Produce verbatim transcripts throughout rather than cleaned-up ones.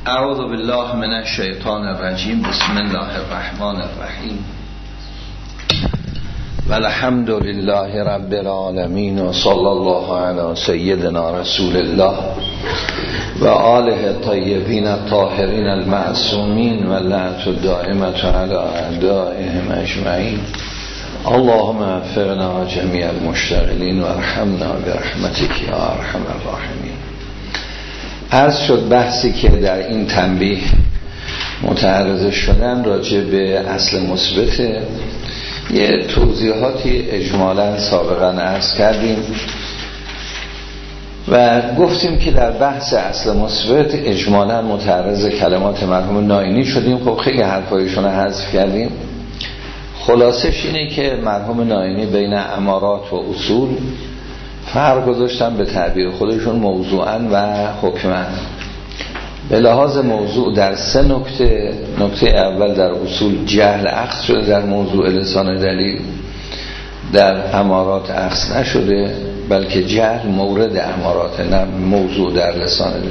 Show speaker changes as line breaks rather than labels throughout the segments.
اعوذ بالله من الشیطان الرجیم. بسم الله الرحمن الرحیم. والحمد لله رب العالمین و صلی الله علی سیدنا رسول الله و آله الطیبین الطاهرین المعصومین و لعنت الدائمة علی اعدائهم اجمعین. اللهم وفقنا جمیع المشتغلین و ارحمنا برحمتک یا ارحم الراحمین. عرض شد بحثی که در این تنبیه متعرض شدن راجع به اصل مثبت، یه توضیحاتی اجمالاً سابقاً عرض کردیم و گفتیم که در بحث اصل مثبت اجمالاً متعرض کلمات مرحوم ناینی شدیم. خب خیلی حرفایشون رو حذف کردیم. خلاصش اینه که مرحوم ناینی بین امارات و اصول فرق گذاشتن به تعبیر خودشون موضوعاً و حکماً. به لحاظ موضوع در سه نکته. نکته اول در اصول جهل اخذ شده در موضوع لسان دلیل، در امارات اخذ نشده بلکه جهل مورد امارات نه موضوع در لسان دلیل.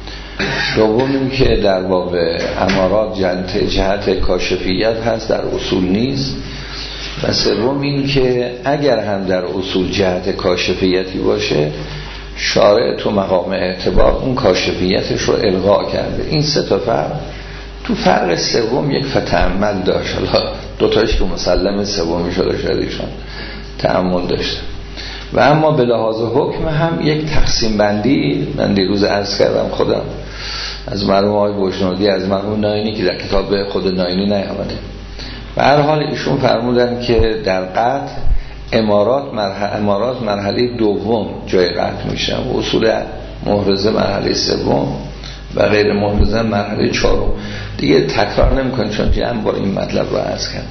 دوم این که در باب امارات جهت, جهت کاشفیت هست، در اصول نیست. و سوم این که اگر هم در اصول جهت کاشفیتی باشه، شارع تو مقام اعتبار اون کاشفیتش رو الغا کرده. این سه تا فرق. تو فرق سوم یک فتعمل داشت، حالا دوتاش که مسلم سومی شده شده ایشان تأمل داشته. و اما به لحاظ حکم هم یک تقسیم بندی من دیروز عرض کردم خودم از مرحوم آقای بوشنودی، از مرحوم ناینی که در کتاب خود ناینی نیامده. و هر حال ایشون فرمودن که در قطع امارات مرحله, امارات مرحله دوم جای قطع میشن و اصول محرزه مرحله سوم و غیر محرزه مرحله چهارم. دیگه تکرار نمیکنم چون جمع با این مطلب رو عرض کردم.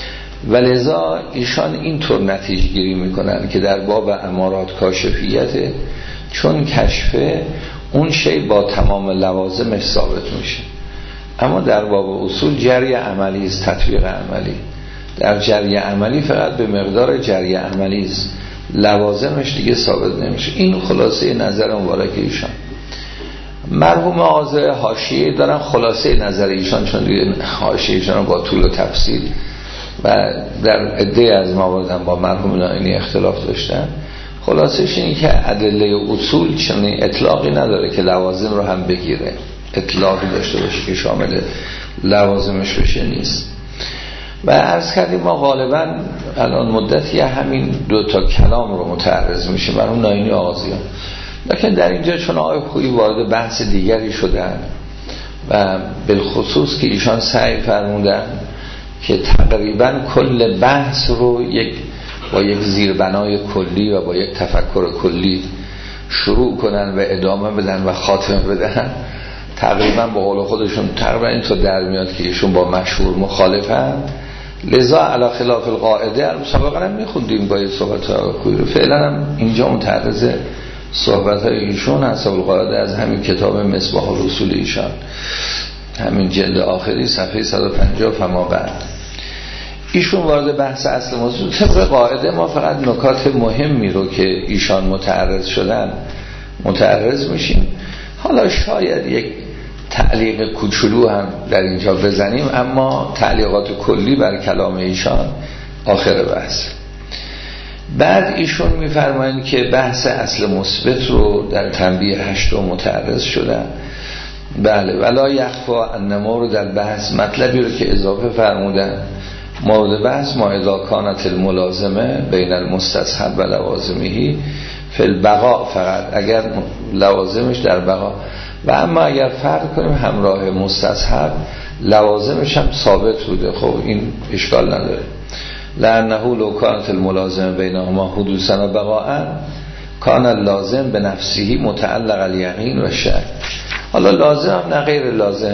ولذا ایشان اینطور نتیجه گیری میکنن که در باب امارات کاشفیته، چون کشفه اون شی با تمام لوازمش ثابت میشه. اما در باب اصول جری عملی است، تطبیق عملی. در جری عملی فقط به مقدار جری عملی است، لوازمش دیگه ثابت نمیشه. این خلاصه نظر مبارک ایشان. مرحوم آقای حاشیه دارن خلاصه نظر ایشان، چون دیگه حاشیه ایشان با طول و تفصیل و در عده از موارد با مرحوم ناینی اختلاف داشتن. خلاصش اینه که ادله اصول چنین اطلاقی نداره که لوازم رو هم بگیره، اطلاقی داشته باشه که شامل لوازمش بشه نیست. و عرض کردیم ما غالبا الان مدتی همین دو تا کلام رو متعرض میشیم برای اون ناینی آغازیان. لیکن در اینجا چون آقای خویی وارد بحث دیگری شدن و بالخصوص که ایشان سعی فرمودن که تقریبا کل بحث رو یک با یک زیربنای کلی و با یک تفکر کلی شروع کنن و ادامه بدن و خاتمه بدن، تقریبا با قول خودشون تقریبا این تو در میاد که ایشون با مشهور مخالفن. لذا علی خلاف القاعده سابقا هم میخوندیم با صحبت های رو، فعلا هم اینجا متعرض صحبت های ایشون هست القاعده از همین کتاب مصباح الرسول ایشان، همین جلد آخری صفحه صد و پنجاه فما بعد. ایشون وارد بحث اصل موضوع. طبق قاعده ما فقط نکات مهمی رو که ایشان متعرض شدن متعرض میشیم. حالا شاید یک تعلیق کوچولو هم در اینجا بزنیم، اما تعلیقات کلی بر کلام ایشان آخر بحث. بعد ایشون میفرمایند که بحث اصل مثبت رو در تنبیه هشت متعرض شدن. بله، ولا یخفا ان مورد در بحث مطلبی رو که اضافه فرمودن. مورد بحث ما اذا کانت الملازمه بین المستصحب و لوازمهی فی البقاء، فقط اگر لوازمش در بقا. و اما اگر فرض کنیم همراه مستصحب لوازمش هم ثابت بوده، خب این اشکال نداره. لانه لو کانت الملازمه بینهما حدوثا و بقاء کان اللازم به نفسه متعلق الیقین و شک. حالا لازم هم نه غیر لازم.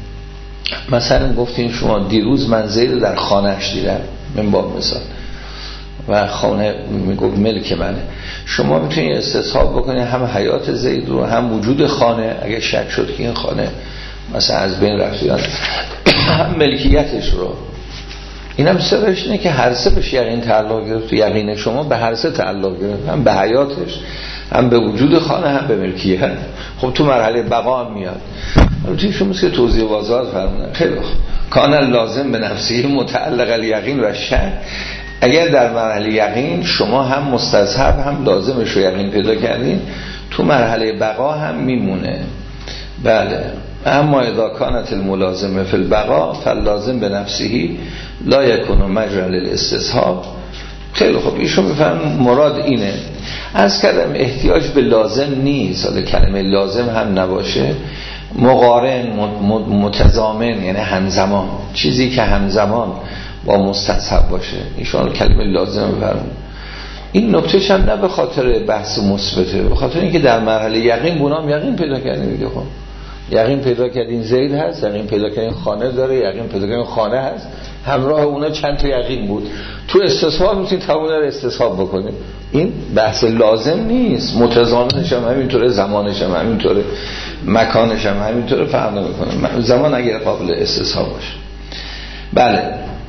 مثلا گفتین شما دیروز من زید در خانهش دیدم، من با مثال، و خانه میگفت ملک منه. شما میتونید استصحاب بکنید هم حیات زید رو هم وجود خانه، اگه شک شد که این خانه مثلا از بین رفت هم ملکیتش رو. اینم سرش اینه که هر سه بهش یقین تعلق گرفت. یقین شما به هر سه تعلق گرفت، هم به حیاتش هم به وجود خانه هم به ملکیت. خب تو مرحله بقا هم میاد. البته مثل توضیح واضح فرمودن. خیلی خوب. کان لازم به نفسه متعلق الیقین و شک. اگر در مرحله یقین شما هم مستصحب هم لازمش رو یقین پیدا کردین، تو مرحله بقا هم میمونه. بله. اما اذا کانت الملازمه فی البقا فاللازم به نفسه لا یکون مجرا للاستصحاب. خیلی خوب. ایشون میفهمن مراد اینه. از کردم احتیاج به لازم نیست، حالا کلمه لازم هم نباشه، مقارن، متضامن، یعنی همزمان، چیزی که همزمان با مستصحب باشه. ایشون کلمه لازم میفرمون. این نکتهش هم نه به خاطر بحث مثبته، به خاطر اینکه در مرحله یقین بونام یقین پیدا کردیم دیگه. خب یقین پیدا کردین زید هست، یقین پیدا کردین خانه داره، یقین پیدا کردین خانه هست، همراه اونا چند تا یقین بود. تو استصحاب میتونید تمام رو استصحاب بکنید. این بحث لازم نیست، متضامنش هم همینطوره، زمانش هم همینطوره، مکانش هم همینطوره، فرق نمیکنه. زمان اگر قابل استصحاب باشه. بله.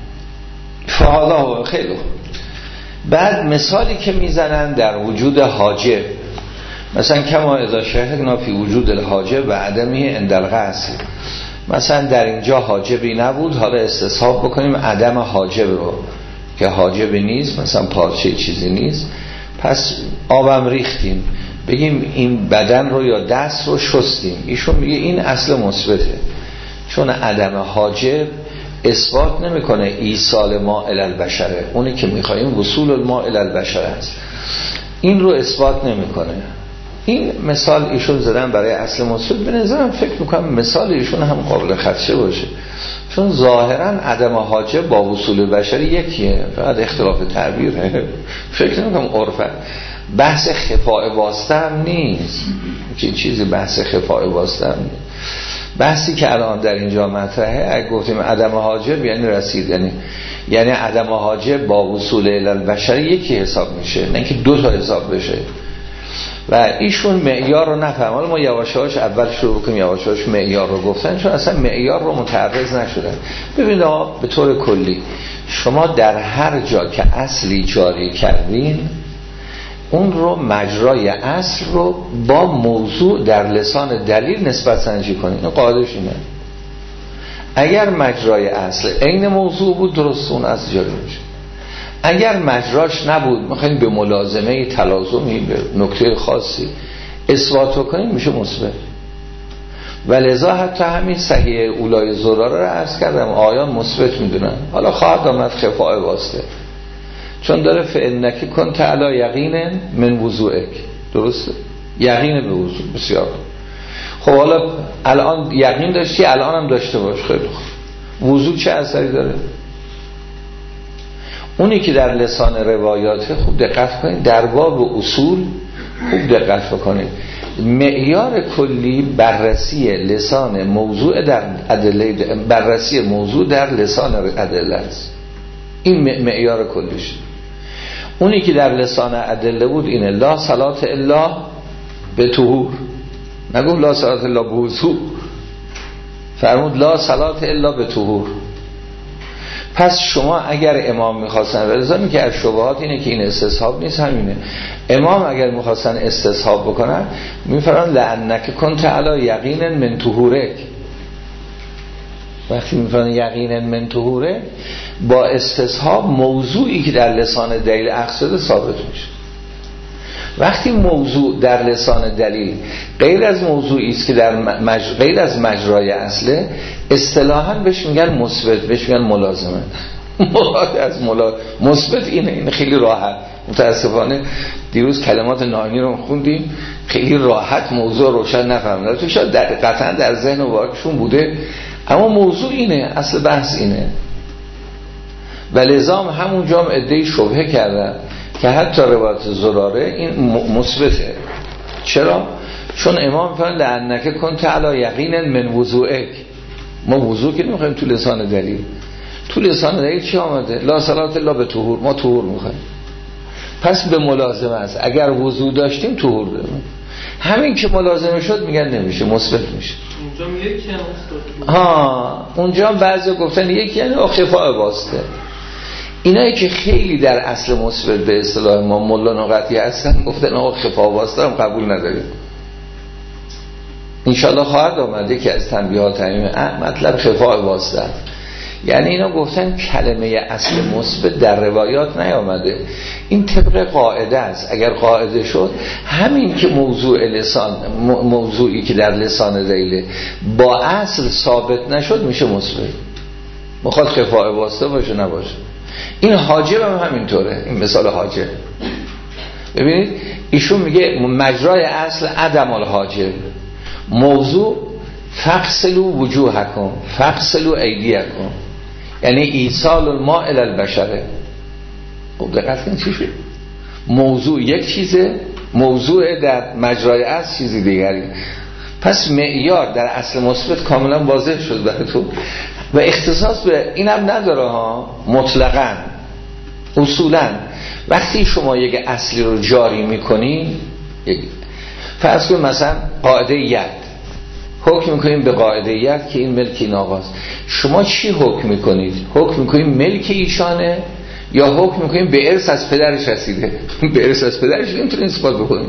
فهادا خیلی. بعد مثالی که میزنن در وجود حاجب، مثلا کما اذا شهدنا فی وجود الحاجب و عدمی عند الغسل، مثلا در اینجا حاجبی نبود، حالا استصحاب بکنیم عدم حاجب رو که حاجب نیست، مثلا پارچه چیزی نیست، پس آبم ریختیم، بگیم این بدن رو یا دست رو شستیم. ایشون میگه این اصل مثبته، چون عدم حاجب اثبات نمیکنه ایصال ما الی البشره، اونی که میخوایم وصول الماء الی البشره است، این رو اثبات نمیکنه. این مثال ایشون زدن برای اصل مثبت. به نظرم فکر میکنم مثال ایشون هم قابل خدشه باشه، چون ظاهرا عدم حاجب با وصول بشری یکیه، فقط اختلاف تعبیره. فکر نمیکنم عرفه بحث خفاء واسطه هم نیست، چه چیزی بحث خفاء واسطه هم نیست. بحثی که الان در اینجا مطرحه، اگه گفتیم عدم حاجب یعنی رسید، یعنی یعنی عدم حاجب با وصول الی البشری یکی حساب میشه، نه اینکه دو تا حساب بشه. و ایشون معیار رو نفهم. حالا ما یواشاش اول شروع بکنیم، یواشاش معیار رو گفتن، چون اصلا معیار رو متعرض نشدن. ببینید آقا، به طور کلی شما در هر جا که اصلی جاری کردین، اون رو مجرای اصل رو با موضوع در لسان دلیل نسبت سنجی کنین. این قاعدش اینه. اگر مجرای اصل عین موضوع بود، درست اون اصل جاری میشه. اگر مجراش نبود، میخواین به ملازمه تلازمی، به نکته خاصی اثبات کنین، میشه مثبت. ولذا حتی همین صحیح اولای زراره رو عرض کردم، آیان مثبت میدونن. حالا خواهد آمد خفاء واسطه، چون داره فإنک کنت علی یقین من وضوئک، درسته؟ یقین به وضوء. بسیار خب. حالا الان یقین داشتی، الان هم داشته باش. خیلی خوب. وضوء چه اثری داره؟ اونی که در لسان روایات خوب دقت کنید، در باب اصول خوب دقت بکنید، معیار کلی بررسی لسان موضوع در ادله، بررسی موضوع در لسان ادله است. این معیار کلیش. اونی که در لسان ادله بود اینه: لا صلات الا به طهور، نگو لا صلات الا به وضوء، فرمود لا صلات الا به طهور. پس شما اگر امام میخواستن، ولذا که از شبهات اینه که این استصحاب نیست، همینه. امام اگر میخواستن استصحاب بکنن، میفرمان لعنک کنت علی یقین من طهورک. وقتی میفرمان یقین من طهورک، با استصحاب موضوعی که در لسان دلیل اقصد ثابت میشه. وقتی موضوع در لسان دلیل غیر از موضوعی است که در مج... غیر از مجرای اصله، اصطلاحاً بهش میگن مثبت، بهش میگن ملازمه. مراد از ملا... مثبت اینه. این خیلی راحت. متاسفانه دیروز کلمات ناینی رو خوندیم، خیلی راحت موضوع روشن نفهمیدن. تو شاید در... قطعا در ذهن و واقعشون بوده، اما موضوع اینه، اصل بحث اینه. ولذا همون جام عده‌ای شبهه کردن که حتی روایت زراره این مثبته. چرا؟ چون امام فرمان لعنک کنت علی یقین من وضوئک. ما وضو که نمیخوایم تو لسان دلیل. تو لسان دلیل چی آمده؟ لا صلات الا به طهور. ما طهور میخوایم. پس به ملازمه است. اگر وضو داشتیم طهور داریم. همین که ملازمه شد میگن نمیشه، مثبت میشه.
اونجا یکی هم
ها اونجا بعضی گفتن یکی یعنی خفاء واسطه. اینایی که خیلی در اصل مثبت به اصطلاح ما ملا نقطی هستن، گفتن آقا خفاء واسطه هم قبول نداریم. انشاءالله خواهد آمده که از تنبیهات ائمه مطلب خفاء واسطه، یعنی اینا گفتن کلمه اصل مثبت در روایات نیامده، این طبق قاعده است. اگر قاعده شد همین که موضوع لسان موضوعی که در لسان دلیل با اصل ثابت نشد میشه مثبت، مخاط خفاء واسطه باشه نباشه. این حاجب هم همینطوره، این مثال حاجب. ببینید ایشون میگه مجرای اصل عدم الحاجب، موضوع فغسلوا وجوهکم فغسلوا ایدیکم، یعنی ایصال الماء الی البشره. خب دقت کنید چی شد؟ موضوع یک چیزه، موضوع در مجرای اصل چیزی دیگری. پس معیار در اصل مثبت کاملا واضح شد براتون و اختصاص به اینم نداره ها، مطلقاً اصولاً وقتی شما یک اصلی رو جاری میکنین، فرض کنید مثلا قاعده ید، حکم میکنید به قاعده ید که این ملک این آقاست، شما چی حکم میکنید؟ حکم میکنید ملک ایشانه یا حکم میکنید به ارث از پدرش رسیده؟ به ارث از پدرش نمیتونید اثبات بکنید.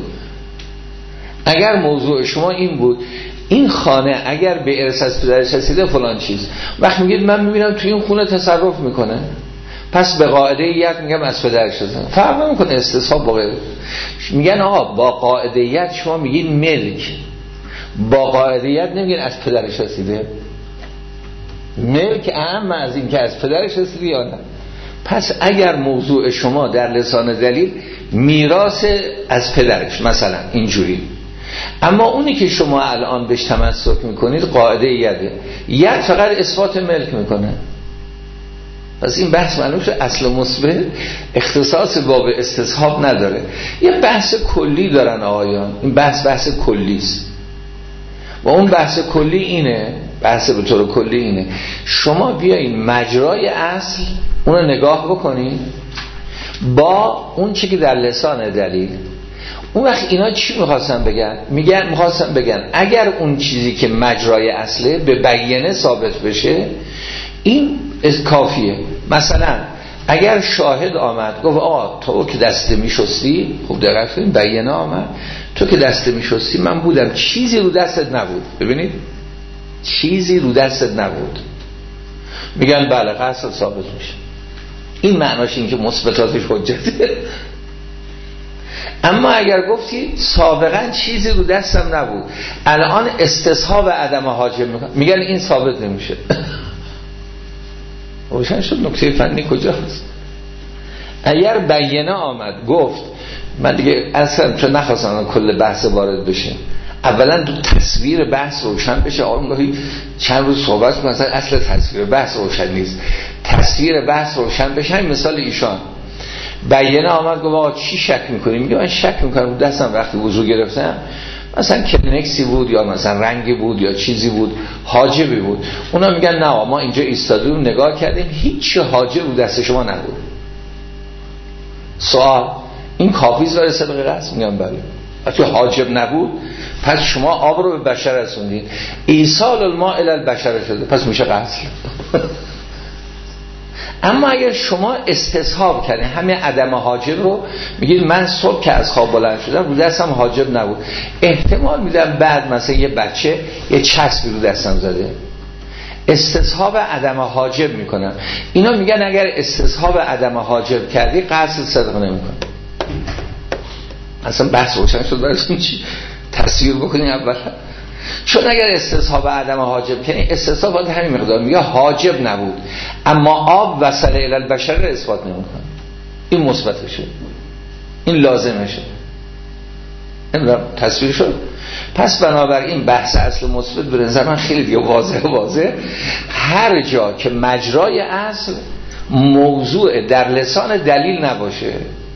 اگر موضوع شما این بود این خانه اگر به ارث از پدرش رسیده فلان چیز، وقت میگید من میبینم توی این خونه تصرف میکنه، پس به قاعده ید میگم از پدرش رسیده، فرق نمیکنه استصحاب با غیره. میگن آقا با قاعده ید شما میگید ملک، با قاعده ید نمیگین از پدرش رسیده. ملک اهم از این که از پدرش رسیده یا نه. پس اگر موضوع شما در لسان دلیل میراث از پدرش مثلا اینجوری، اما اونی که شما الان بهش تمسک میکنید قاعده یده، ید فقط اثبات ملک میکنه. پس این بحث معلوم شد اصل مثبت اختصاص باب استصحاب نداره. یه بحث کلی دارن آقایان، این بحث بحث کلی است و اون بحث کلی اینه، بحث به طور کلی اینه شما بیاین مجرای اصل اون رو نگاه بکنین با اون چی که در لسان دلیل. اون وقت اینا چی میخواستن بگن؟ میگن میخواستن بگن اگر اون چیزی که مجرای اصله به بیانه ثابت بشه این کافیه. مثلا اگر شاهد آمد گفت آقا تو که دست میشستی، خوب دقت کنید بیانه آمد، تو که دست میشستی من بودم چیزی رو دستت نبود، ببینید چیزی رو دستت نبود، میگن بله قصد ثابت میشه. این معناش این که مثبتاتش حجته. اما اگر گفتی سابقا چیزی رو دستم نبود الان استصحاب عدم حاجب میکنم، میگن این ثابت نمیشه. روشن شد نکته فنی کجاست؟ اگر بیانه آمد گفت من دیگه اصلا چون نخواستم کل بحث وارد بشه، اولا دو تصویر بحث روشن بشه. آقا گاهی چند روز صحبت مثلا اصل تصویر بحث روشن نیست، تصویر بحث روشن بشه. این مثال ایشان بیانه آمد گفت آقا چی شک میکنی؟ میگه من شک میکنم دستم وقتی وضو گرفتم مثلا کلینکسی بود یا مثلا رنگی بود یا چیزی بود حاجبی بود. اونا میگن نه ما اینجا ایستادیم نگاه کردیم هیچ حاجب رو دست شما نبود. سوال این کافیست برای صدق قصد؟ میگن بله. وقتی حاجب نبود پس شما آب رو به بشر رسوندین، ایصال الماء الی البشره شده، پس میشه قصد. اما اگر شما استصحاب کردین همین عدم حاجب رو، میگید من صبح که از خواب بلند شدم رو دستم حاجب نبود، احتمال میدم بعد مثلا یه بچه یه چسبی رو دستم زده، استصحاب عدم حاجب میکنم. اینا میگن اگر استصحاب عدم حاجب کردی قصد صدق نمیکن. اصلا بحث روشن شد براتون چی تصویر بکنین اول. چون اگر استصحاب عدم حاجب کنی، استصحاب باید همین مقدار، میگه حاجب نبود اما آب وصل الی البشر رو اثبات نمیکنه. این مثبتشه، این لازمشه. این تصویر شد. پس بنابراین بحث اصل مثبت به نظر من خیلی دیگه واضح واضح هر جا که مجرای اصل موضوع در لسان دلیل نباشه.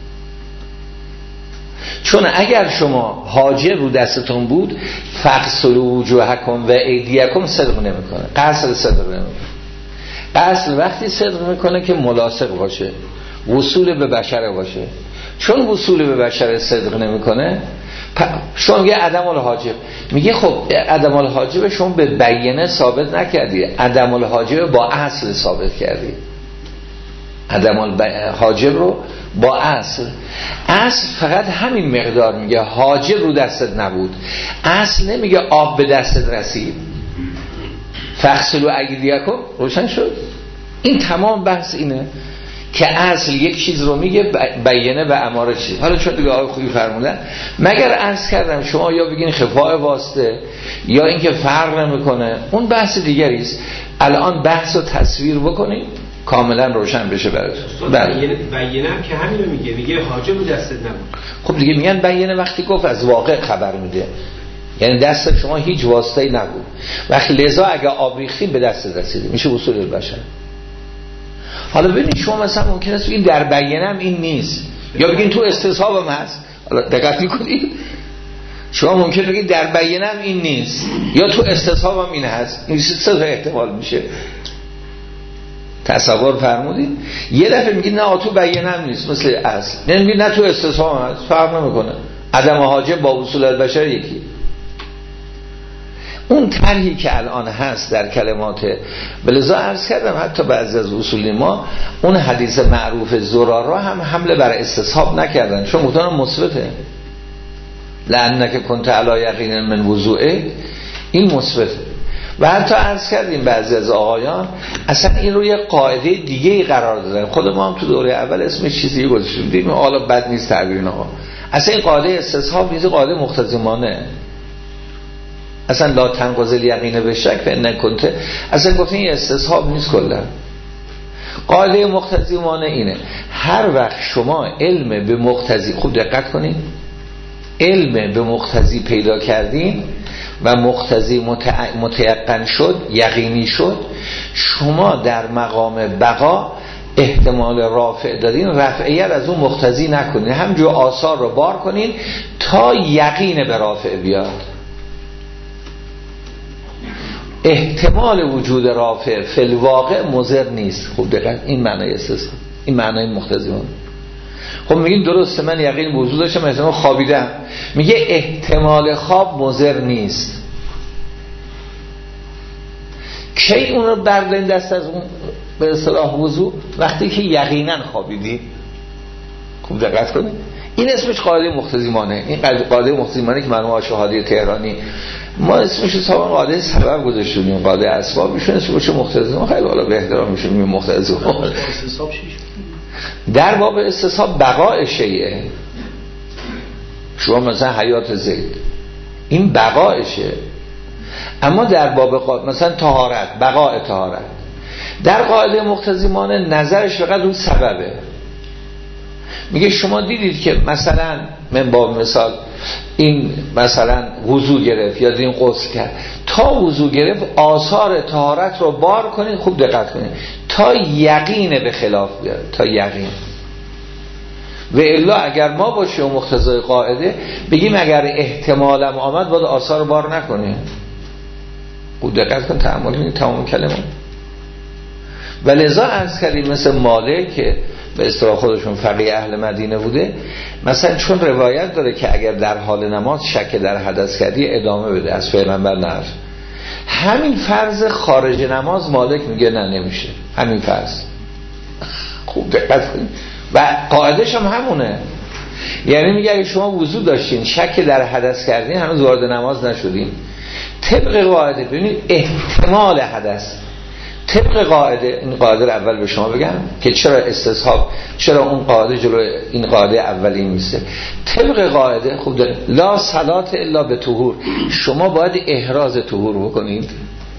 چون اگر شما حاجب رو دستتون بود فغسلوا وجوهکم و ایدیکم صدق نمیکنه، قصد صدق نمیکنه. قصد وقتی صدق میکنه که ملاصق باشه، وصول به بشر باشه. چون وصول به بشر صدق نمیکنه شما میگه عدم الحاجب، میگه خب عدم الحاجب شما به بیانه ثابت نکردی، عدم الحاجب با اصل ثابت کردی. عدم الحاجب رو با اصل. اصل فقط همین مقدار میگه حاجب رو دستت نبود، اصل نمیگه آب به دستت رسید. فغسلوا ایدیکم روشن شد. این تمام بحث اینه که اصل یک چیز رو میگه بیانه و اماره چیز. حالا چون دیگه آقای خوبی فرمودن مگر عرض کردم شما یا بگین خفاء واسطه یا اینکه فرق نمیکنه، اون بحث دیگری است. الان بحث رو تصویر بکنیم کاملا روشن بشه براتون.
بله بیانه هم که همین رو میگه، میگه حاجب رو دستت نبود.
خب دیگه میگن بیانه وقتی گفت از واقع خبر میده، یعنی دست شما هیچ واسطه‌ای نبود. وقتی لذا اگه آب ریختین به دست رسیده، میشه اصول البشر. حالا ببینید شما مثلا ممکن است بگین در بیانه هم این نیست، یا بگین تو استصحاب هم هست. حالا دقت میکنید شما ممکن بگید در بیانه هم این نیست یا تو استصحاب هم این هست. این سه تا احتمال میشه. تصور فرمودید؟ یه دفعه میگید نه تو بیانه هم نیست مثل اصل، نه میگید نه تو استصحاب هم هست، فرق نمیکنه. عدم حاجب با اصول البشر یکی. اون طرحی که الان هست در کلمات بلذا عرض کردم حتی بعضی از اصولی ما اون حدیث معروف زرارا هم حمله بر استصحاب نکردن، چون گفتن مثبته. لعنک کنت علی یقین من وضوئه، این مثبته. و حتی عرض کردیم بعضی از آقایان اصلا این رو یه قاعده دیگه قرار دادن. خود ما هم تو دوره اول اسمش چیزی گذاشتیم، دیدیم حالا بد نیست تعبیر آقا. اصلا این قاعده استصحاب نیست، قاعده مقتضیمانه. اصلا لا تنقض الیقین به شک فان کنت، اصلا گفتین این استصحاب نیست کلا. قاعده مقتضیمانه اینه هر وقت شما علم به مقتضی، خوب دقت کنین، علم به مقتضی پیدا کردین و مقتضی متیقن شد، یقینی شد، شما در مقام بقا احتمال رافع دادین، رفعیت از اون مقتضی نکنین، همجور آثار رو بار کنین تا یقین به رافع بیاد. احتمال وجود رافع فی الواقع مضر نیست. خوب دقت، این معنی استثناء، این معنی مقتضیمانه. خب میگین درسته من یقین وجود داشتم احتمال خوابیدم، میگه احتمال خواب مضر نیست. کی اون رو بردارین دست از اون به اصطلاح وضو؟ وقتی که یقینا خوابیدی. خوب دقت کنید، این اسمش قاعده مقتضیمانه. این قاعده مقتضیمانه که مرحوم آشهادی تهرانی ما اسمش سابقا قاعده سبب گذاشتیم، قاعده اسباب میشون اسمش مقتضیمانه. خیلی والا به احترام میشون میگیم مقتضیمانه.
استصحاب چی؟
در باب استصحاب بقاء شیء، شما مثلا حیات زید این بقایشه، اما در باب مثلا طهارت بقاء طهارت در قاعده مقتضیمانه نظرش فقط اون سببه. میگه شما دیدید که مثلا من با مثال این مثلا وضو گرفت یا این غسل کرد، تا وضو گرفت آثار طهارت رو بار کنید، خوب دقت کنید تا یقین به خلاف بیاد، تا یقین. و الا اگر ما باشیم مقتضای قاعده بگیم اگر احتمالم آمد باید آثار رو بار نکنیم. خوب دقت کن، تأمل کنید تمام کلمه. و لذا عرض کردیم مثل مالک که به اصطلاح خودشون فقیه اهل مدینه بوده، مثلا چون روایت داره که اگر در حال نماز شک در حدث کردی ادامه بده، از پیغمبر نه. همین فرض خارج نماز مالک میگه نه نمیشه، همین فرض. خوب دقت کنید و قاعدش هم همونه، یعنی میگه اگه شما وضو داشتین شک در حدث کردین هنوز وارد نماز نشدین، طبق قاعده ببینید احتمال حدث، طبق قاعده، این قاعده رو اول به شما بگم که چرا استصحاب، چرا اون قاعده جلو این قاعده اولی میسته. طبق قاعده خوب داره لا صلات الا به طهور، شما باید احراز طهور بکنید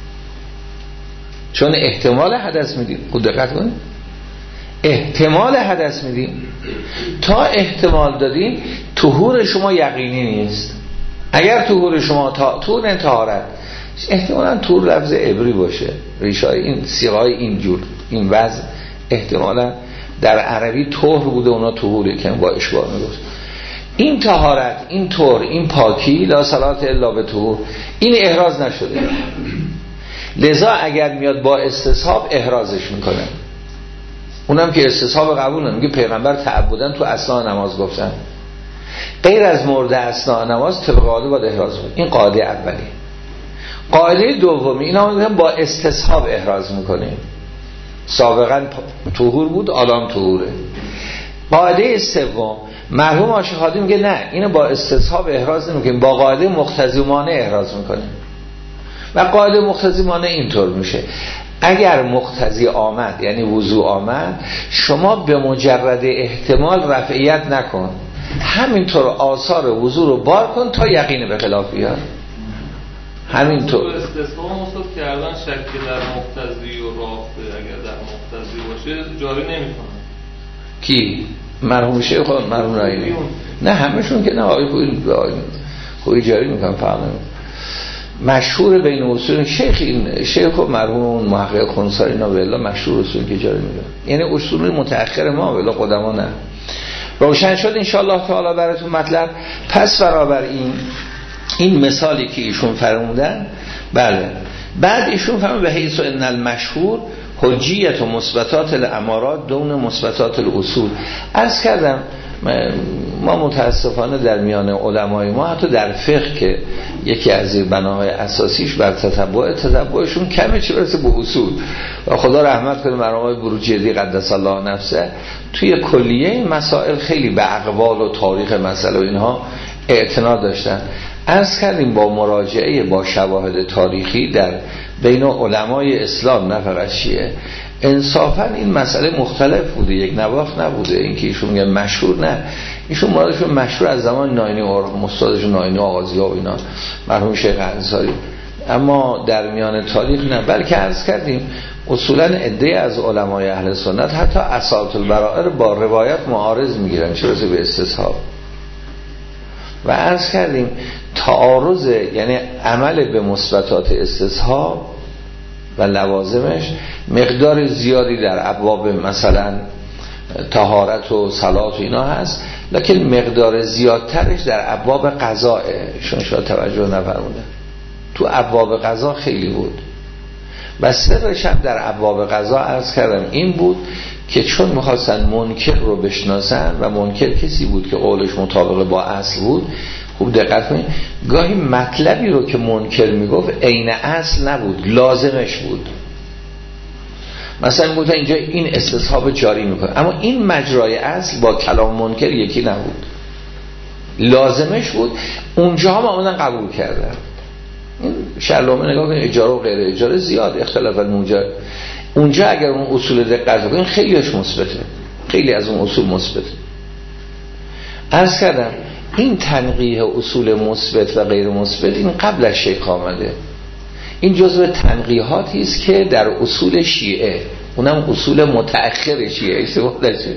چون احتمال حدث میدید. خوب دقت کنید، احتمال حدث میدید، تا احتمال دادین طهور شما یقینی نیست. اگر طهور شما تا طهور طهارت احتمالاً طور لفظ عبری باشه، ریشای این سیغای اینجور این وضع احتمالاً در عربی طهر بوده، اونا طهوری که با اشباه میگفت. این طهارت، این طهر، این پاکی لا صلات الا به طهور، این احراز نشده. لذا اگر میاد با استصحاب احرازش میکنه، اونم که استصحاب قبول نمیگه پیغمبر تعبدن تو اثناء نماز گفتن، غیر از مورد اثناء نماز طبق قاعده باید احراز بود. این قاعده اولی. قاعده دومی اینا میگن با استصحاب احراز میکنیم، سابقا طهور بود الان طهوره. قاعده سوم، مرحوم عاشق‌خوادی میگه نه، اینو با استصحاب احراز نمیکنیم، با قاعده مقتضی مانع احراز میکنیم. و قاعده مقتضی مانع اینطور میشه: اگر مقتضی آمد یعنی وضوع آمد، شما به مجرد احتمال رفعیت نکن، همینطور آثار وضوع رو بار کن تا یقین به خلاف بیاد. همینطور
استثناء مصد کردن شک در مقتضی و رافع اگر در مقتضی باشه جاری نمیکنه. کی؟
مرحوم شیخ خود مرحوم نایینی. نه همشون که نه، آقای خویی خویی جاری میکنن فقط. مشهور بین اصول شیخ این شیخ و مرحوم اون محقق خنثاری اینا والله مشهور اصول که جاری میکنن، یعنی اصول متأخر ما والله قدما نه. روشن شد ان شاء الله تعالی براتون مطلب. پس برابر این این مثالی که ایشون فرمودن، بله، بعد ایشون فرمود به حیث ان المشهور حجیت و مثبتات الامارات دون مثبتات الاصول. عرض کردم ما متاسفانه در میان علمای ما حتی در فقه که یکی از بناهای اساسیش بر تتبع تتبعشون کمه چه برسه به اصول. و خدا رحمت کنه مرحوم آقای بروجردی قدس الله نفسه توی کلیه این مسائل خیلی به اقوال و تاریخ مسئله و اینها اعتنا داشتن. عرض کردیم با مراجعه با شواهد تاریخی در بین علمای اسلام نه فقط شیعه، انصافا این مسئله مختلف بوده، یک نواخت نبوده. این که ایشون میگه مشهور، نه، ایشون مرادشون مشهور از زمان ناینی و مستادشون ناینی و آغازی ها و اینا مرحوم شیخ انصاری، اما در میان تاریخ نه. بلکه عرض کردیم اصولا عده از علمای اهل سنت حتی اساط البرائر با روایت معارض میگیرن، چه برسه به استصحاب. و عرض کردیم تعارض یعنی عمل به مثبتات استصحاب و لوازمش مقدار زیادی در ابواب مثلا طهارت و صلات و اینا هست، لکن مقدار زیادترش در ابواب قضاء. شما شاید توجه نفرمودن تو ابواب قضا خیلی بود و سرش هم در ابواب قضا عرض کردم این بود که چون میخواستن منکر رو بشناسن و منکر کسی بود که قولش مطابق با اصل بود. خوب دقت کنید، گاهی مطلبی رو که منکر میگفت عین اصل نبود، لازمش بود. مثلا گفت اینجا این استصحاب جاری میکنه، اما این مجرای اصل با کلام منکر یکی نبود، لازمش بود. اونجا هم آمدن قبول کردن. این شرلومه نگاه کنید، اجاره و غیر اجاره زیاد اختلاف الموجب. اونجا اگر اون اصول دقت کنید خیلیش مثبته، خیلی از اون اصول مثبته. عرض کردم این تنقیح اصول مثبت و غیر مثبت این قبل از شیخ آمده. این جزء تنقیحاتی است که در اصول شیعه، اونم اصول متأخر شیعه استفاده شد،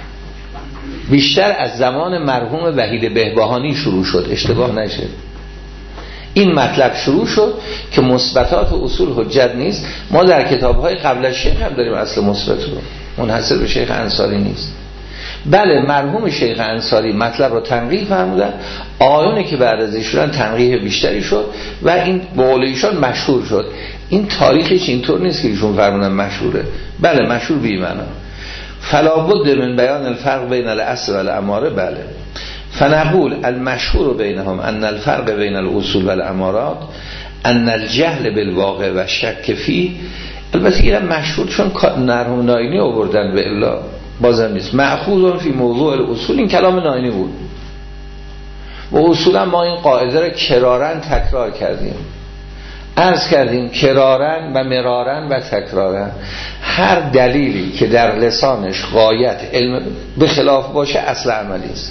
بیشتر از زمان مرحوم وحید بهبهانی شروع شد، اشتباه نشه. این مطلب شروع شد که مثبتات و اصول حجت نیست. ما در کتاب‌های قبل از شیخ هم داریم اصل مثبت رو، منحصر به شیخ انصاری نیست. بله مرحوم شیخ انصاری مطلب رو تنقیح فرمودن، آیونی که بعد از ایشون تنقیح بیشتری شد و این به قول ایشون مشهور شد. این تاریخش اینطور نیست که ایشون فرمودن مشهوره، بله مشهور بی معنا. فلا بد من بیان الفرق بین الاصل و الاماره. بله فنقول المشهور بینهم ان الفرق بین الاصول و الامارات ان الجهل بالواقع و شک فيه. البته اینم مشهور چون مرحوم ناینی آوردن به الا بازم نیست، مأخوذ فی موضوع الاصول. این کلام ناینی بود و اصولا ما این قاعده را کرارن تکرار کردیم، عرض کردیم کرارن و مرارن و تکرارن. هر دلیلی که در لسانش غایت علم به خلاف باشه اصل عملی است.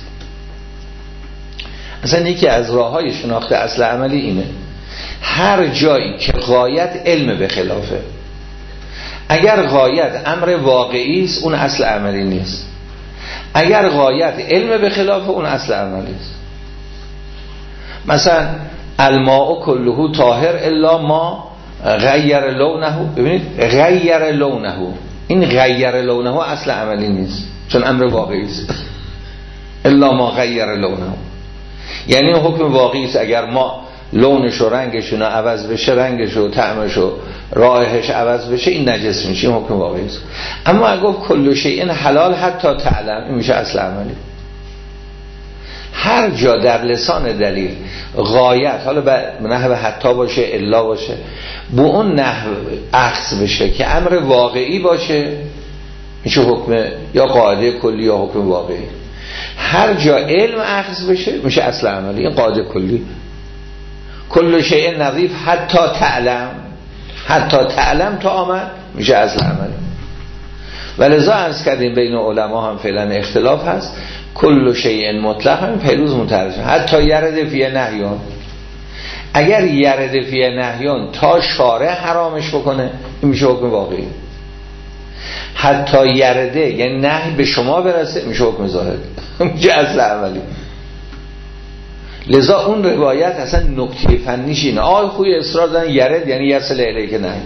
اصلا یکی از راه‌های شناخت اصل عملی اینه، هر جایی که غایت علم به خلافه، اگر غایت امر واقعی است اون اصل عملی نیست، اگر غایت علم به خلاف اون اصل عملی است. مثلا الماء کله طاهر الا ما غیر لونه. ببینید غیر لونه، این غیر لونه اصل عملی نیست چون امر واقعی است. الا ما غیر لونه یعنی حکم واقعی است. اگر ما لونش و رنگش رو عوض بشه، رنگش و طعمش و رایحش عوض بشه، این نجس میشه، این حکم واقعی است. اما اگه گفت کل شیء حلال حتی تعلم، این میشه اصل عملی. هر جا در لسان دلیل غایت، حالا به نحو حتی باشه الا باشه، با اون نحو اخذ بشه که امر واقعی باشه، میشه حکم یا قاعده کلی یا حکم واقعی. هر جا علم اخذ بشه میشه اصل عملی. این قاعده کلی کل شیء نظیف حتی تعلم، حتی تعلم تا آمد میشه اصل عملی. ولذا عرض کردیم بین علما هم فعلا اختلاف هست. کل شیء مطلق هم پیروز مترجم حتی یرد فی نهیون، اگر یرد فی نهیون تا شارع حرامش بکنه این میشه حکم واقعی. حتی یرده یعنی نهی به شما برسه میشه حکم ظاهری، میشه اصل عملی. لذا اون روایت اصلا نکته فنیش اینه. آی خوی اصرار دارن یرد یعنی یصل الیک نهی.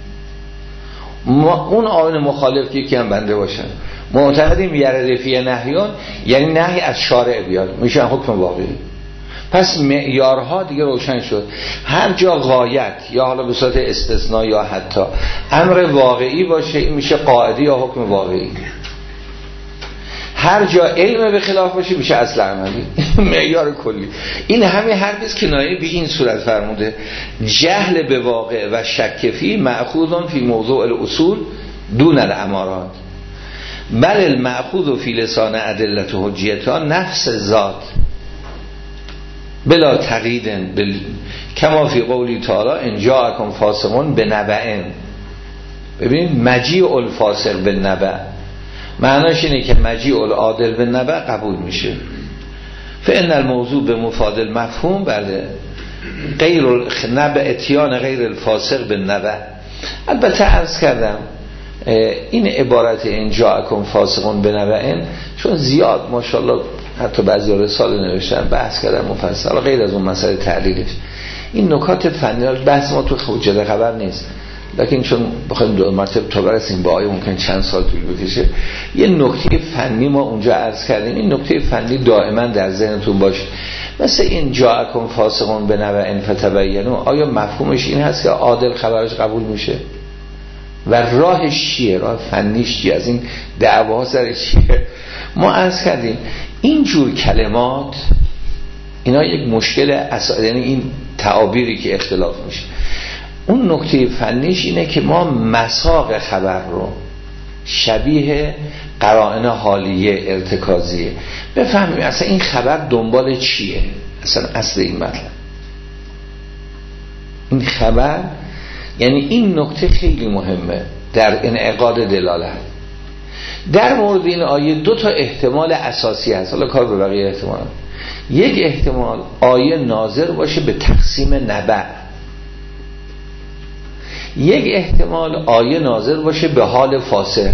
اون آیین مخالف که یکی هم بنده باشن معتقدیم یرد فی نهیون یعنی نهی از شارع بیاد میشه حکم واقعی. پس معیارها دیگه روشن شد. هر جا غایت یا حالا به صورت استثناء یا حتی امر واقعی باشه این میشه قاعده یا حکم واقعی. هر جا علم به خلاف باشه میشه اصل عملی. معیار کلی. این همه حرفی کنایه به این صورت فرموده جهل به واقع و شک فی مأخوذ فی موضوع الاصول دون الامارات بل المأخوذ فی لسان ادله حجیتان نفس ذات بلا تقیید بل... کما فی قولی تعالی ان جاءکم فاسقون بنبأ. ببینید مجیء الفاسق بالنبأ معناش اینه که مجیء العادل بالنبأ قبول میشه. فان الموضوع به مفادل مفهوم بله غیر نبأ اتیان غیر الفاسق بالنبأ. البته عرض کردم این عبارت ان جاءکم فاسقون بنبأ چون زیاد ماشاءالله حتی بعضی رساله نوشتن بحث کردن مفصل غیر از اون مسئله تعلیلش. این نکات فنی بحث ما تو حجت خبر نیست، لکن چون بخوایم دو مرتبه تا برسیم با آیه ممکن چند سال طول بکشه. یه نکته فنی ما اونجا عرض کردیم. این نکته فنی دائما در ذهنتون باشه. مثل این جاءکم فاسقون بنبأ فتبینوا آیا مفهومش این هست که عادل خبرش قبول میشه و راهش چیه؟ راه فنیش چیه؟ از این دعوا سر چیه؟ ما عرض کردیم این جور کلمات اینا یک مشکل اساسی، یعنی این تعابیری که اختلاف میشه. اون نکته فنیش اینه که ما مساق خبر رو شبیه قرائن حالیه ارتکازیه بفهمیم اصلا این خبر دنبال چیه، اصلا اصل این مطلب این خبر. یعنی این نکته خیلی مهمه در انعقاد دلالت. در مورد این آیه دو تا احتمال اساسی هست، حالا کار به بقیه احتمال. یک احتمال آیه ناظر باشه به تقسیم نبأ، یک احتمال آیه ناظر باشه به حال فاسق.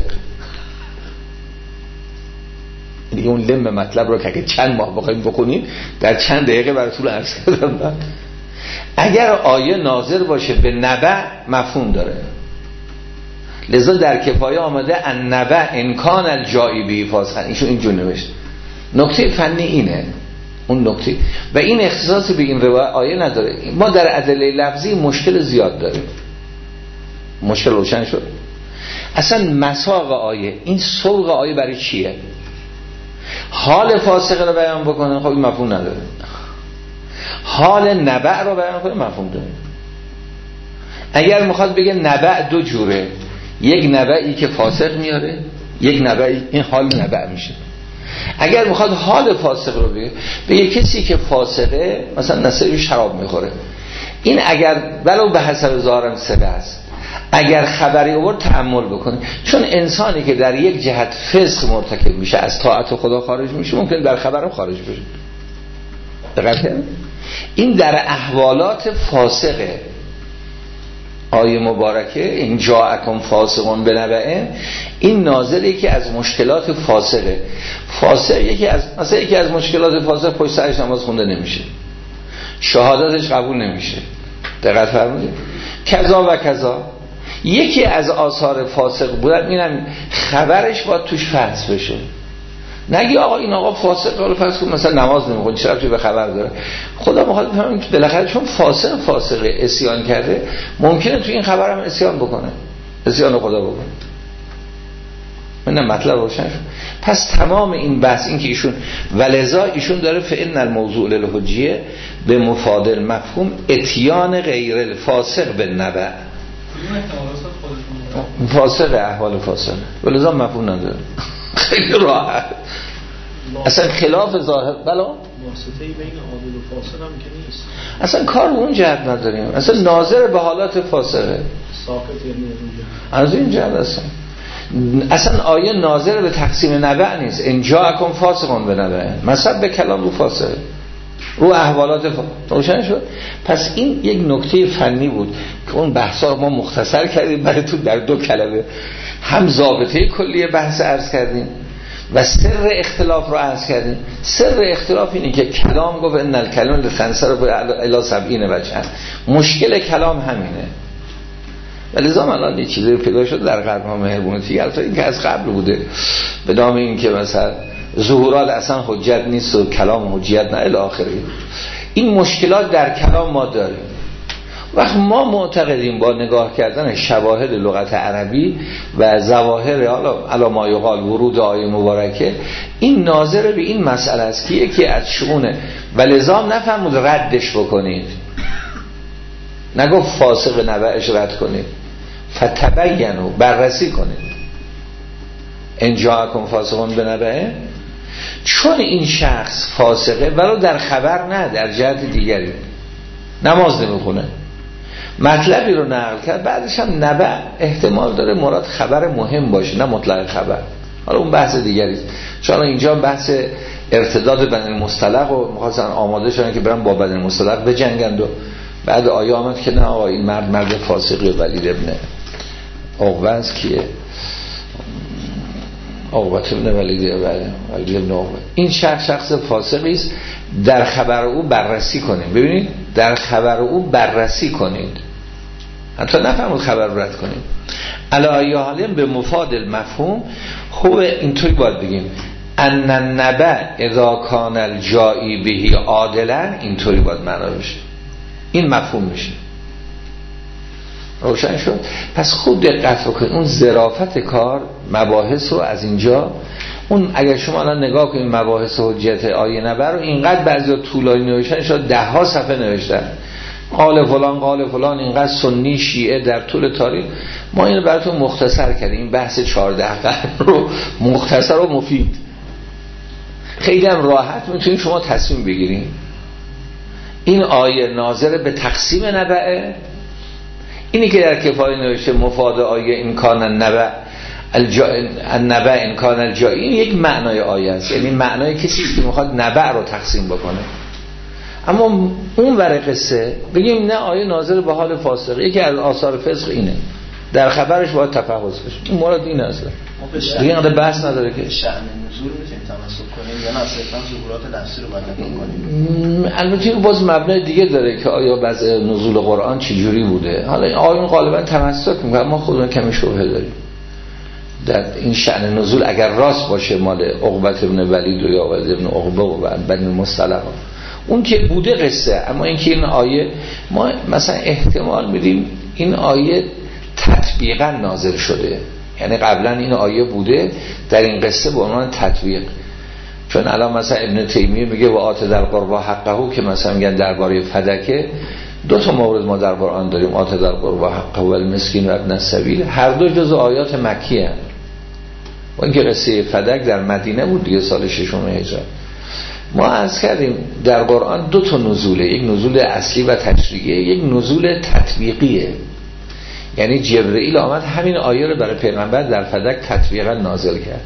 دیگه اون لم مطلب رو که چند ماه بخوایم بکنیم در چند دقیقه براتون عرض کردم. اگر آیه ناظر باشه به نبأ مفهوم داره. لذا در کفایه آمده ان نبأ ان کان الجائی به فاسقا. ایشون اینجور نوشت. نکته فنی اینه اون نکته و این اختصاصی به این روایت آیه نداره. ما در ادله لفظی مشکل زیاد داریم. مشکل روشن شد. اصلا مساق آیه این سوق آیه برای چیه؟ حال فاسق رو بیان بکنه خب این مفهوم نداره. حال نبأ رو بیان کنه مفهوم داره. اگر میخواد بگه نبأ دو جوره، یک نبأی که فاسق میاره، یک نبأی این حال نبأ میشه. اگر میخواد حال فاسق رو بگه بگه کسی که فاسقه مثلا نصیب شراب میخوره، این اگر ولو به حسب ظاهرم سبه است اگر خبری اوور تأمل بکنه، چون انسانی که در یک جهت فسق مرتکب میشه از طاعت خدا خارج میشه ممکن در خبرم خارج بشه. دقیقاً این در احوالات فاسقه. آیه مبارکه این جاءکم فاسقون بنبأ این نازلی که از مشکلات فاسقه. فاسق یکی از مثلا یکی از مشکلات فاسق پشت سرش نماز خونده نمیشه، شهادتش قبول نمیشه. دقت فرمودید؟ کذا و کذا. یکی از آثار فاسق بودن اینم خبرش باید توش فحص بشه. نگی آقا این آقا فاسق حالا فرض کن مثلا نماز نمیخونه چرا توی به خبر داره. خدا میخواد بفهمه که بالاخره چون فاسق فاسقه عصیان کرده ممکنه توی این خبر هم عصیان بکنه، عصیان خدا بکنه. من مطلب روشن شد. پس تمام این بحث این که ایشون ولذا ایشون داره فإن الموضوع للحجیه به مفادل مفهوم اتیان غیر الفاسق بالنبأ. فاسق، احوال فاسق، ولذا مفهوم نداره. خیلی راحت، اصلا خلاف ظاهر. بلا
واسطه‌ای بین عادل و فاسق هم که نیست،
اصلا کار اون جهت نداریم، اصلا ناظر به حالات فاسقه
ساقط یعنی از
این جهت اصلا اصلا آیه ناظر به تقسیم نبع نیست. ان جاءکم فاسقون بنبأ، مثلا به کلام رو فاسقه، رو احوالات روشن شد. پس این یک نکته فنی بود که اون بحثا ما مختصر کردیم برای تو در دو کلمه، هم ضابطه کلی بحث عرض کردیم و سر اختلاف رو عرض کردیم. سر اختلاف اینه که کلام گفت ان الکلام لتنصر الی سبعین وجه، مشکل کلام همینه. ولی زمان الان یه چیزی پیدا شد در غرب ها مهربونتی، البته این که از قبل بوده، به نام این که مثلا ظهورات اصلا حجت نیست و کلام حجیت نه الی آخره. این مشکلات در کلام ما داریم. وقت ما معتقدیم با نگاه کردن شواهد لغت عربی و ظواهر حالا علی ما یقال ورود آیه مبارکه، این ناظر به این مسئله است که یکی از شؤونه و لزام نفرمود ردش بکنید، نگفت فاسق نبعش رد کنید، فتبینوا بررسی کنید. ان جاءکم فاسقون بنبأ، چون این شخص فاسقه ولو در خبر نه در جهت دیگری، نماز نمیخونه، مطلبی رو نقل کرد، بعدش هم نبع احتمال داره مراد خبر مهم باشه نه مطلق خبر، حالا اون بحث دیگری است. چون اینجا بحث ارتداد بدن مصطلق و می‌خواستن آماده شدن که برن با بدن مصطلق بجنگند و بعد آیه آمد که نه آقا این مرد مرد فاسقی. ولید ابن عقبه کیه؟ عقبه ابن ولید ولید ابن عقبه. این شخص شخص فاسقی است، در خبر او بررسی کنید. ببینید در خبر او بررسی کنید، حتی نفهمید خبر رو رد کنید. علی حالیم به مفاد المفهوم خوب اینطوری باید بگیم ان النبأ اذا کان الجائی به عادلا، اینطوری باید معنا بشه، این مفهوم میشه. روشن شد؟ پس خوب دقت بکنید اون ظرافت کار مباحث رو از اینجا، اون اگر شما الان نگاه کنید مباحث حجت آیه نبر رو اینقدر بعضی طولانی نوشتن، شاید ده ها صفحه نوشتن، قال فلان قال فلان، اینقدر سنی شیعه در طول تاریخ. ما اینو براتون مختصر کردیم، بحث چهارده قرن رو مختصر و مفید، خیلی هم راحت میتونید شما تصمیم بگیرید. این آیه ناظر به تقسیم نبعه، اینی که در کفایه نوشته مفاد آیه امکان النبع النبع امکان الجائی، این یک معنای آیه است، یعنی معنای کسی که میخواد نبع رو تقسیم بکنه. اما اون ور قصه بگیم نه آیه ناظر به حال فاسقه، یکی از آثار فسق اینه، در خبرش باید تفحص بشه، این مراد این است. دیگه اینقدر بحث نداره که
شأن نزول میتونیم تمسک کنیم یا نه صرفا ظهورات لفظی رو باید نگاه کنیم.
البته باز مبنای دیگه داره که آیا بعض نزول قرآن چه جوری بوده. حالا این آیون غالبا تمسک میکنه، ما خودمون کمی شبهه داریم در این شأن نزول. اگر راست باشه مال عقبه ابن ولید و یا ولید ابن عقبه و بنی مصطلق اون که بوده قصه، اما اینکه این آیه ما مثلا احتمال میدیم این آیه تطبیقا نازل شده، یعنی قبلا این آیه بوده در این قصه به عنوان تطبیق. چون الان مثلا ابن تیمیه میگه و آت در قربا حقه، که مثلا میگن درباره فدکه دو تا مورد ما در قرآن داریم، آت در قربا حقه و المسکین و ابن السبیل، هر دو جزء آیات مکی هستند. و اینکه قصه فدک در مدینه بود دیگه سال ششم هجری. ما عرض کردیم در قرآن دو تا نزوله، یک نزول اصلی و تشریعی، یک نزول تطبیقیه. یعنی جبرئیل آمد همین آیه رو برای پیغمبر در فدک تطبیقا نازل کرد.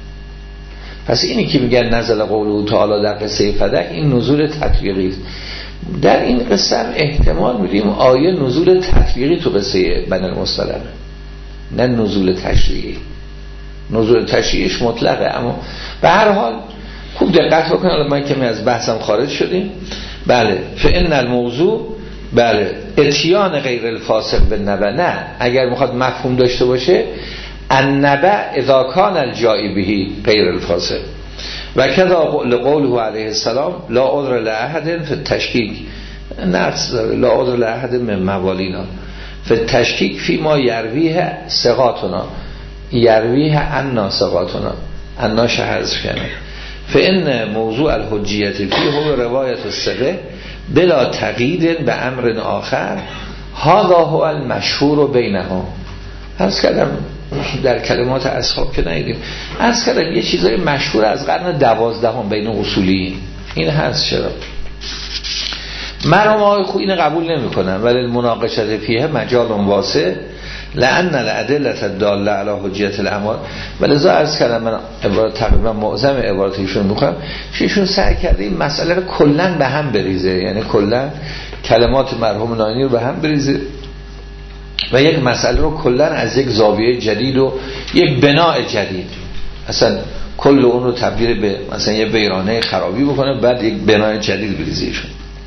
پس اینی که میگن نزل قوله تعالی در قصه فدک، این نزول تطبیقی است. در این قصه هم احتمال میدیم آیه نزول تطبیقی تو قصه بنی المصطلق، نه نزول تشریعی. نزول تشریعیش مطلقه، اما به هر حال خوب دقت بکنید. الان ما کمی از بحثم خارج شدیم. بله فإن الموضوع، بله اتیان غیر الفاسق بالنبع، نه اگر میخواد مفهوم داشته باشه النبع اذا کان الجائی به غیر الفاسق و کذا لقوله علیه السلام لا عذر لاحد فی التشکیک، نقص داره لا عذر لاحد من موالینا فی التشکیک فی ما یرویه ثقاتنا یرویه عنا ثقاتنا عنا شهرش کنه. فإن موضوع الحجیت فی هو روایت الثقه بلا تقیید به امر آخر، هذا هو المشهور بینهم عرض کردم در کلمات اصحاب که ندیدیم، عرض کردم یه چیزای مشهور از قرن دوازدهم بین اصولی این هست. چرا مرحوم آقای خویی اینو قبول نمی‌کنن، ولی المناقشه فیه مجال واسع لأن الادله الداله علی حجیت الاعمال. ولذا عرض کردم من عبارت تقریبا معظم عباراتشون می‌کنم چیشون سعی کرده این مسئله رو کلاً به هم بریزه، یعنی کلاً کلمات مرحوم ناینی رو به هم بریزه و یک مسئله رو کلاً از یک زاویه جدید و یک بناء جدید، اصلا کل اون رو تبدیل به مثلا یه ویرانه خرابی بکنه، بعد یک بنای جدید بریزیشون.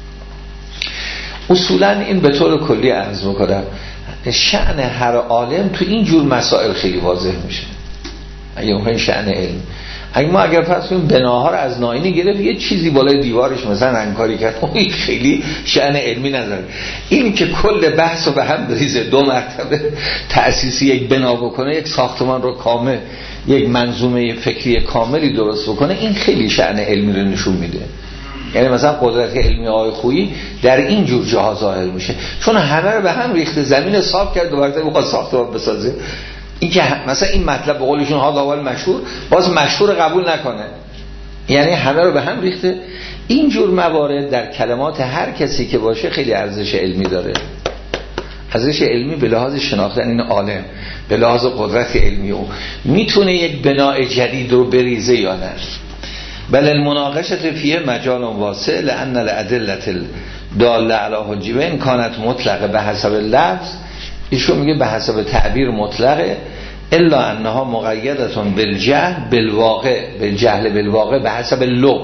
اصولاً این به طور کلی عرض میکنم شأن هر عالم تو این جور مسائل خیلی واضح میشه. اگه اون شأن علم، اگه ما اگر فرض کنیم بناها رو از ناینی گرفت یه چیزی بالای دیوارش مثلا رنگکاری کرد، اون خیلی شأن علمی نداره. این که کل بحث رو به هم بریزه، دو مرتبه تأسیسی یک بنا بکنه، یک ساختمان رو کامل، یک منظومه فکری کاملی درست بکنه، این خیلی شأن علمی رو نشون میده. یعنی مثلا قدرت علمی آقای خویی در این جور جاها ظاهر میشه، چون همه رو به هم ریخته، زمین صاف کرد، دوباره بخواد ساختمان بسازه. این که مثلا این مطلب به قولشون ها اول مشهور، باز مشهور قبول نکنه، یعنی همه رو به هم ریخته. این جور موارد در کلمات هر کسی که باشه خیلی ارزش علمی داره، ارزش علمی به لحاظ شناختن این عالم، به لحاظ قدرت علمی او میتونه یک بناء جدید رو بریزه یا نه. بل المناقشه فیه مجال واسع لان الادله الداله علی حجیه ان کانت مطلقه به حسب لفظ، ایشون میگه به حسب تعبیر مطلقه، الا انها مقیدتون بالجهل بالواقع، بالجهل بالواقع به حسب لب.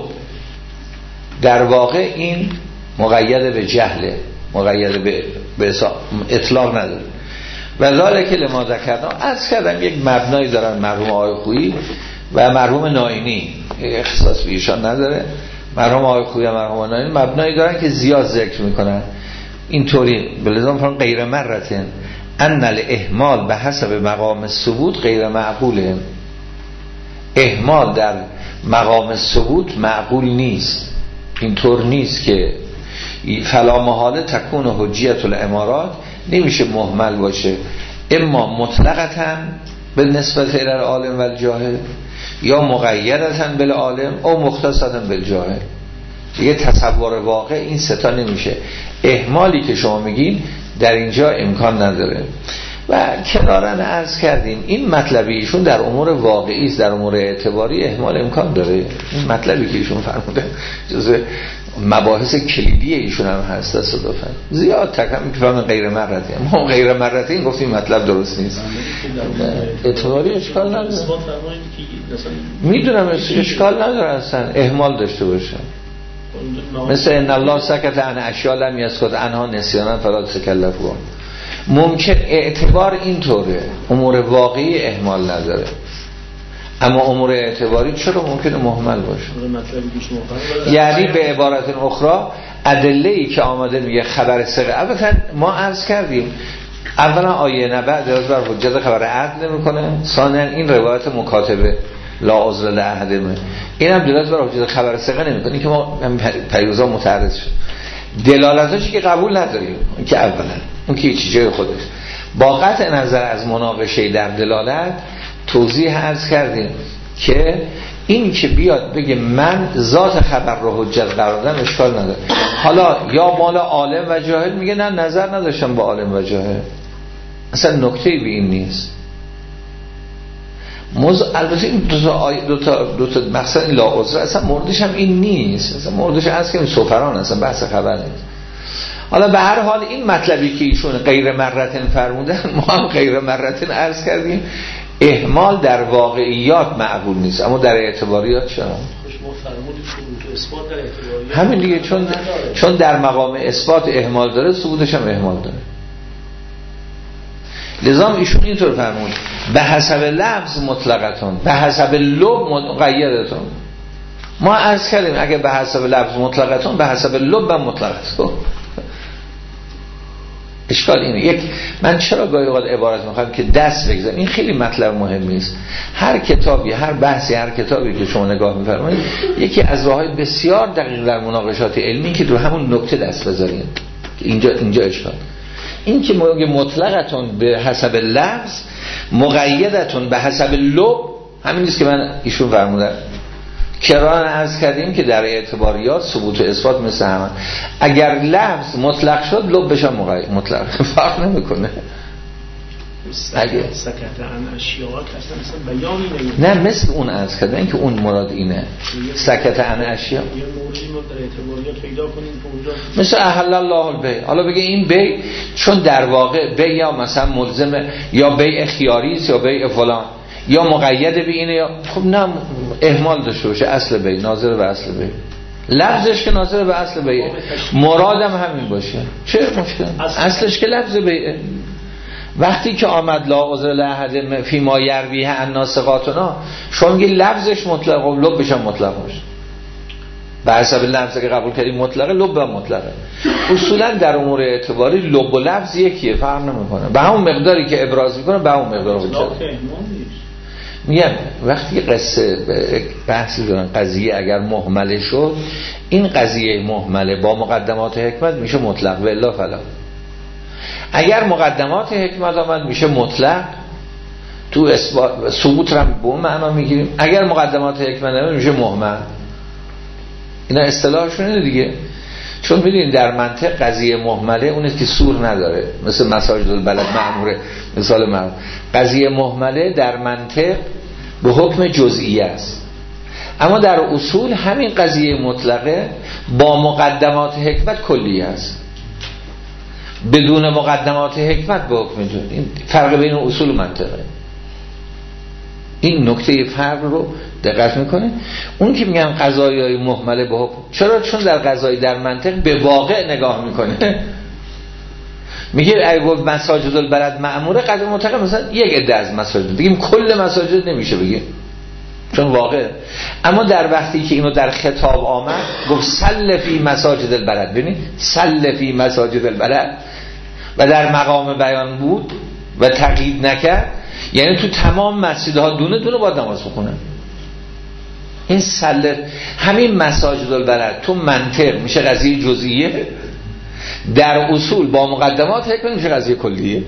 در واقع این مقید به جهله، مقید به, به اطلاق نداره. و ذالک لما ذکرنا، از کردم یک مبنایی دارن مرحوم آقای خویی و مرحوم ناینی، اختصاص به ایشان نداره. مرحوم آقای خویی و مرحوم ناینی مبنایی دارن که زیاد ذکر میکنن اینطوری، بلزام فرام غیر مرتن ان الاهمال به حسب مقام ثبوت غیر معقوله. اهمال در مقام ثبوت معقول نیست، اینطور نیست که فلا محاله تکون حجیت الامارات، نمیشه مهمل باشه، اما مطلقتاً به نسبت الى العالم و الجاهل، یا مقیدتاً بالعالم او مختصاً بالجاهل. دیگه تصور واقع این ستا نمیشه. اهمالی که شما میگین در اینجا امکان نداره. و کنارن عرض کردیم این مطلبی ایشون در امور واقعی است، در امور اعتباری اهمال امکان داره. این مطلبی که ایشون فرموده جزء مباحث کلیدی ایشون هم هست تصادفاً. زیاد تکم که فرمودن غیر مرتی، ما غیر مرتی این گفتیم مطلب درست نیست. اعتباری اشکال نداره، میدونم اشکال نداره اصلا اهمال داشته باشه. مثل ان الله سکت عن اشیاء لم یسکت عنها نسیانا فلا تکلفوا. ممکن اعتبار اینطوره، امور واقعی اهمال نداره، اما امور اعتباری چرا ممکنه مهمل باشه. یعنی به عبارت اخرى ادله‌ای که آمده میگه خبر ثقه، البته ما عرض کردیم اولا آیه نبع دراز بر حجت خبر عدل نمیکنه، ثانیا این روایت مکاتبه لا عذر لأحدهم این هم دلالت بر حجت خبر ثقه نمیکنه، که ما پیروزا متعرض شد. دلالتش که قبول نداریم، اون که اولا اون که چیزی جای خودش. با قطع نظر از مناقشه در دلالت توضیح عرض کردیم که این که بیاد بگه من ذات خبر رو حجت قرار دادم اشکال نداره. حالا یا مال عالم و جاهل میگه نه نظر نداشتم با عالم و جاهل، اصلا نکته‌ای به این نیست. موضوع البته این دو تا آی... دو تا دو تا مقصد لا عذر اصلا موردش هم این نیست، اصلا موردش هست که سفران اصلا بحث خبر نیست. حالا به هر حال این مطلبی که ایشون غیر مرتن فرمودن ما هم غیر مرتن عرض کردیم اهمال در واقعیات معقول نیست، اما در اعتباریات چرا؟ همین دیگه، چون چون در مقام اثبات اهمال داره ثبوتش هم اهمال داره. لذا ایشون اینطور فرمود به حسب لفظ مطلقتون به حسب لب مقیدتون. ما عرض کردیم اگه به حسب لفظ مطلقتون به حسب لب مطلقتون اشکال اینه. یک من چرا گاهی اوقات عبارت میخوام که دست بگذارم، این خیلی مطلب مهمی است. هر کتابی، هر بحثی، هر کتابی که شما نگاه می‌فرمایید یکی از راه‌های بسیار دقیق در مناقشات علمی که رو همون نکته دست بذارید. اینجا اینجا اشکال این که مطلقتون به حسب لفظ مقیدتون به حسب لب، همین نیست که من ایشون فرمودن کران عرض کردیم که در اعتباریات ثبوت و اثبات مثل همه، اگر لفظ مطلق شد لبش هم مطلق فرق نمیکنه. اگه
سکت عن اشیاء اصلا مثلا بیانی نمیده،
نه مثل اون عرض کردن که اون مراد اینه سکت عن اشیاء،
یه موردی ما در اعتباریات پیدا کنیم که اونجا
مثل احل الله البیع، حالا بگه این بیع چون در واقع بیع یا مثلا ملزمه یا بیع خیاری است یا بیع فلان یا مقید به اینه، یا خب نه اهمال داشته باشه اصل بیع ناظر به اصل بیع، لفظش که ناظر به اصل بیع، مرادم همین باشه، چه مشکل؟ اصلش که لفظ بیعه. وقتی که آمد لا عذر لأحد فی ما یرویه عن ناسقاتنا، شما میگی لفظش مطلق و لبش هم مطلق باشه، به حسب لفظی که قبول کردیم مطلقه، لب هم مطلقه. اصولا در امور اعتباری لب و لفظ یکیه، فرق نمیکنه، به همون مقداری که ابراز میکنه به همون مقدار حجت. میگم وقتی قصه بحثی دارن قضیه اگر مهمله شد، این قضیه مهمله با مقدمات حکمت میشه مطلق و الا فلا. اگر مقدمات حکمت آمد میشه مطلق، تو اثبات ثبوت رو به اون معنا میگیریم، اگر مقدمات حکمت آمد میشه مهمل. اینا اصطلاحشونه دیگه، چون میدونید در منطق قضیه مهمله اونه که سور نداره، مثل مساجد البلد معموره مثال معمور. قضیه مهمله در منطق به حکم جزئیه است، اما در اصول همین قضیه مطلقه با مقدمات حکمت کلیه است، بدون مقدمات حکمت به حکم جزئی. این فرق بین اصول و منطقه، این نکته فرق رو دقت میکنه. اون که میگن قضایای مهمله به حکم، چرا؟ چون در قضایی در منطق به واقع نگاه میکنه. میگه اگه گفت مساجد البلد معموره، قضا مطلق مثلا یک عده از مساجد، بگیم کل مساجد نمیشه بگیم چون واقع. اما در وقتی که اینو در خطاب آمد گفت سل فی مساجد البلد، ببینید سل فی مساجد البلد، و در مقام بیان بود و تقیید نکرد، یعنی تو تمام مسجدها دونه دونه باید نماز بخونن. این سل همین مساجد البلد تو منطق میشه قضیه جزئیه، در اصول با مقدمات حکمت میشه قضیه کلیه.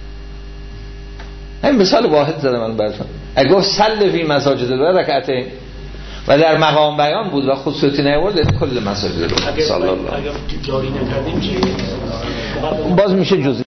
همین مثال واحد زدم من براتون. اگه گفت سل فی مساجد البلد رکعتین و در مقام بیان بود و خصوصیتی نیورد، یعنی کل مساجد البلد.
اگه جاری نکردیم چی؟
باز میشه جزئی.